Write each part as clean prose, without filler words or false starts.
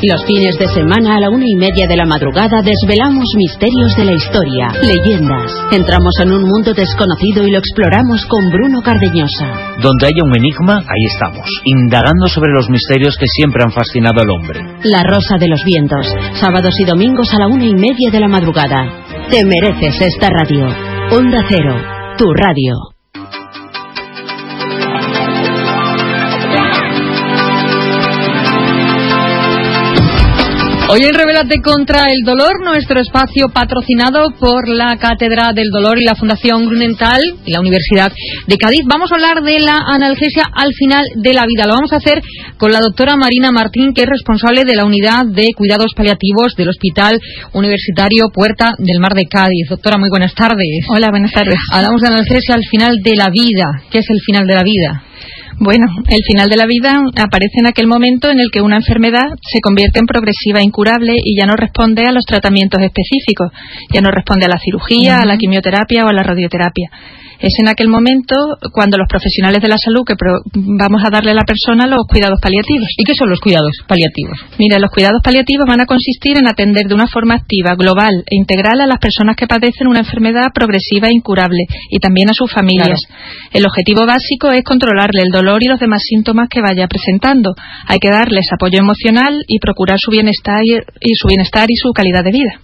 Los fines de semana a la 1:30 de la madrugada desvelamos misterios de la historia, leyendas. Entramos en un mundo desconocido y lo exploramos con Bruno Cardeñosa. Donde haya un enigma, ahí estamos, indagando sobre los misterios que siempre han fascinado al hombre. La Rosa de los Vientos, sábados y domingos a la 1:30 de la madrugada. Te mereces esta radio. Onda Cero, tu radio. Hoy en Rebélate contra el dolor, nuestro espacio patrocinado por la Cátedra del Dolor y la Fundación Grunenthal y la Universidad de Cádiz. Vamos a hablar de la analgesia al final de la vida. Lo vamos a hacer con la doctora Marina Martín, que es responsable de la Unidad de Cuidados Paliativos del Hospital Universitario Puerta del Mar de Cádiz. Doctora, muy buenas tardes. Hola, buenas tardes. Hablamos de analgesia al final de la vida. ¿Qué es el final de la vida? Bueno, el final de la vida aparece en aquel momento en el que una enfermedad se convierte en progresiva e incurable y ya no responde a los tratamientos específicos, ya no responde a la cirugía, a la quimioterapia o a la radioterapia. Es en aquel momento cuando los profesionales de la salud que vamos a darle a la persona los cuidados paliativos. ¿Y qué son los cuidados paliativos? Mira, los cuidados paliativos van a consistir en atender de una forma activa, global e integral a las personas que padecen una enfermedad progresiva e incurable y también a sus familias. Claro. El objetivo básico es controlarle el dolor y los demás síntomas que vaya presentando. Hay que darles apoyo emocional y procurar su bienestar y su calidad de vida.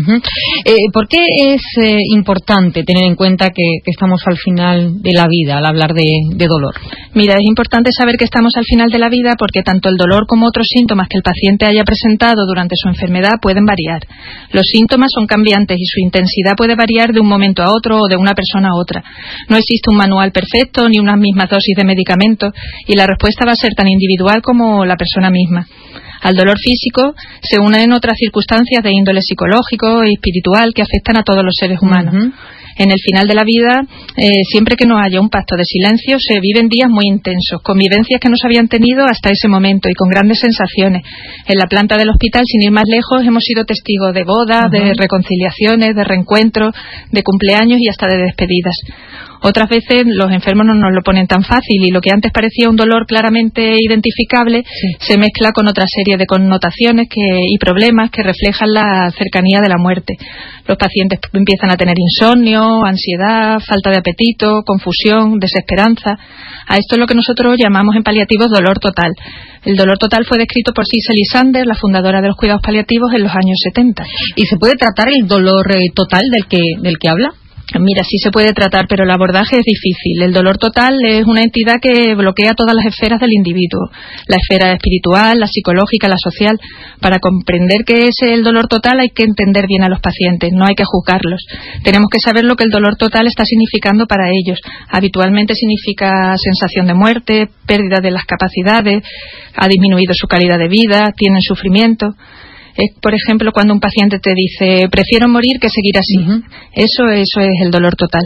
¿Por qué es importante tener en cuenta que estamos al final de la vida al hablar de dolor? Mira, es importante saber que estamos al final de la vida porque tanto el dolor como otros síntomas que el paciente haya presentado durante su enfermedad pueden variar. Los síntomas son cambiantes y su intensidad puede variar de un momento a otro o de una persona a otra. No existe un manual perfecto ni unas mismas dosis de medicamentos y la respuesta va a ser tan individual como la persona misma. Al dolor físico se unen otras circunstancias de índole psicológico y espiritual que afectan a todos los seres humanos. En el final de la vida, siempre que no haya un pacto de silencio, se viven días muy intensos, convivencias que no se habían tenido hasta ese momento y con grandes sensaciones. En la planta del hospital, sin ir más lejos, hemos sido testigos de bodas, de reconciliaciones, de reencuentros, de cumpleaños y hasta de despedidas. Otras veces los enfermos no nos lo ponen tan fácil y lo que antes parecía un dolor claramente identificable se mezcla con otra serie de connotaciones y problemas que reflejan la cercanía de la muerte. Los pacientes empiezan a tener insomnio, ansiedad, falta de apetito, confusión, desesperanza. A esto es lo que nosotros llamamos en paliativos dolor total. El dolor total fue descrito por Cicely Sander, la fundadora de los cuidados paliativos, en los años 70. ¿Y se puede tratar el dolor total del que habla? Mira, sí se puede tratar, pero el abordaje es difícil. El dolor total es una entidad que bloquea todas las esferas del individuo. La esfera espiritual, la psicológica, la social. Para comprender qué es el dolor total hay que entender bien a los pacientes, no hay que juzgarlos. Tenemos que saber lo que el dolor total está significando para ellos. Habitualmente significa sensación de muerte, pérdida de las capacidades, ha disminuido su calidad de vida, tienen sufrimiento. Es, por ejemplo, cuando un paciente te dice prefiero morir que seguir así. Eso es el dolor total.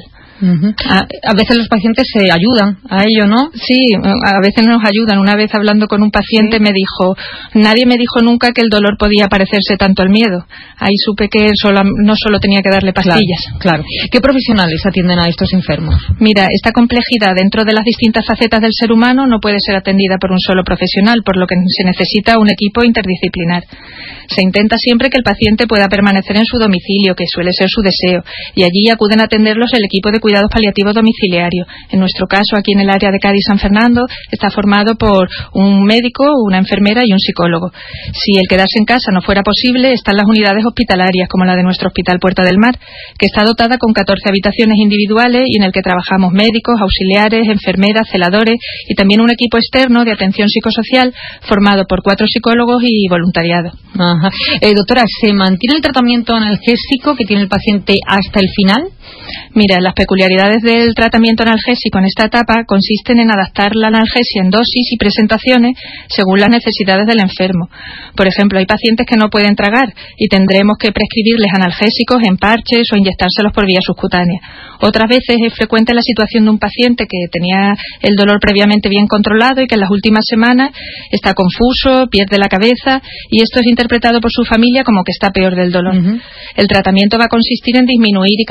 A veces los pacientes se ayudan a ello, ¿no? Sí, a veces nos ayudan. Una vez hablando con un paciente me dijo, nadie me dijo nunca que el dolor podía parecerse tanto al miedo. Ahí supe que no solo tenía que darle pastillas. Claro. ¿Qué profesionales atienden a estos enfermos? Mira, esta complejidad dentro de las distintas facetas del ser humano no puede ser atendida por un solo profesional, por lo que se necesita un equipo interdisciplinar. Se intenta siempre que el paciente pueda permanecer en su domicilio, que suele ser su deseo, y allí acuden a atenderlos el equipo de cuidados paliativos domiciliarios. En nuestro caso, aquí en el área de Cádiz-San Fernando, está formado por un médico, una enfermera y un psicólogo. Si el quedarse en casa no fuera posible, están las unidades hospitalarias, como la de nuestro Hospital Puerta del Mar, que está dotada con 14 habitaciones individuales y en el que trabajamos médicos, auxiliares, enfermeras, celadores y también un equipo externo de atención psicosocial formado por 4 psicólogos y voluntariado. Doctora, ¿se mantiene el tratamiento analgésico que tiene el paciente hasta el final? Mira, las peculiaridades del tratamiento analgésico en esta etapa consisten en adaptar la analgesia en dosis y presentaciones según las necesidades del enfermo. Por ejemplo, hay pacientes que no pueden tragar y tendremos que prescribirles analgésicos en parches o inyectárselos por vía subcutánea. Otras veces es frecuente la situación de un paciente que tenía el dolor previamente bien controlado y que en las últimas semanas está confuso, pierde la cabeza y esto es interpretado por su familia como que está peor del dolor. El tratamiento va a consistir en disminuir y cambiar de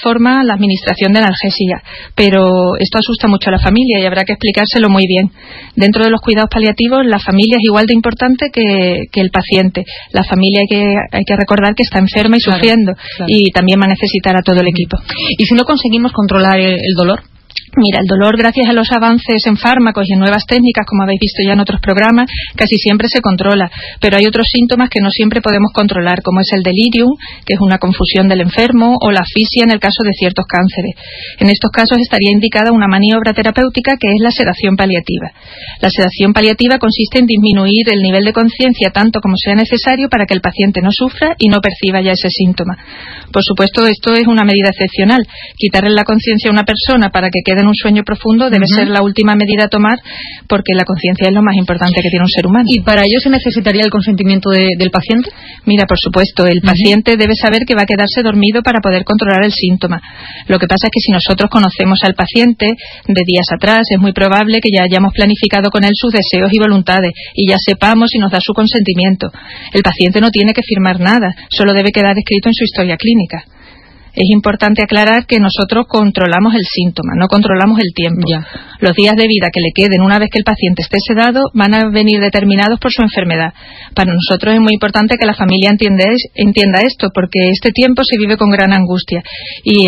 forma la administración de analgesia, pero esto asusta mucho a la familia y habrá que explicárselo muy bien. Dentro de los cuidados paliativos, la familia es igual de importante que el paciente. La familia hay que recordar que está enferma y sufriendo, y también va a necesitar a todo el equipo. ¿Y si no conseguimos controlar el dolor? Mira, el dolor, gracias a los avances en fármacos y en nuevas técnicas, como habéis visto ya en otros programas, casi siempre se controla, pero hay otros síntomas que no siempre podemos controlar, como es el delirium, que es una confusión del enfermo, o la asfixia en el caso de ciertos cánceres. En estos casos estaría indicada una maniobra terapéutica que es la sedación paliativa. La sedación paliativa consiste en disminuir el nivel de conciencia tanto como sea necesario para que el paciente no sufra y no perciba ya ese síntoma. Por supuesto, esto es una medida excepcional. Quitarle la conciencia a una persona para que quede en un sueño profundo debe ser la última medida a tomar, porque la conciencia es lo más importante que tiene un ser humano. ¿Y para ello se necesitaría el consentimiento del paciente? Mira, por supuesto, el paciente debe saber que va a quedarse dormido para poder controlar el síntoma. Lo que pasa es que si nosotros conocemos al paciente de días atrás, es muy probable que ya hayamos planificado con él sus deseos y voluntades y ya sepamos si nos da su consentimiento. El paciente no tiene que firmar nada, solo debe quedar escrito en su historia clínica. Es importante aclarar que nosotros controlamos el síntoma, no controlamos el tiempo. Ya. Los días de vida que le queden una vez que el paciente esté sedado van a venir determinados por su enfermedad. Para nosotros es muy importante que la familia entienda esto, porque este tiempo se vive con gran angustia y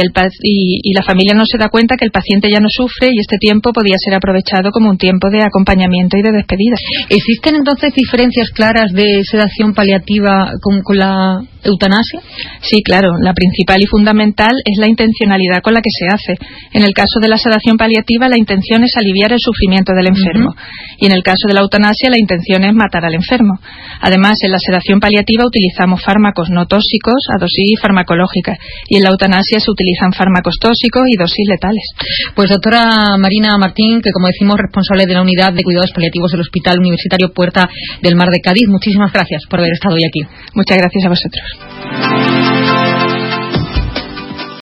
la familia no se da cuenta que el paciente ya no sufre y este tiempo podía ser aprovechado como un tiempo de acompañamiento y de despedida. ¿Existen entonces diferencias claras de sedación paliativa con la eutanasia? Sí, claro. La principal y fundamental es la intencionalidad con la que se hace. En el caso de la sedación paliativa, la intención es aliviar el sufrimiento del enfermo. Y en el caso de la eutanasia, la intención es matar al enfermo. Además, en la sedación paliativa utilizamos fármacos no tóxicos a dosis farmacológica. Y en la eutanasia se utilizan fármacos tóxicos y dosis letales. Pues doctora Marina Martín, que como decimos, responsable de la unidad de cuidados paliativos del Hospital Universitario Puerta del Mar de Cádiz, muchísimas gracias por haber estado hoy aquí. Muchas gracias a vosotros.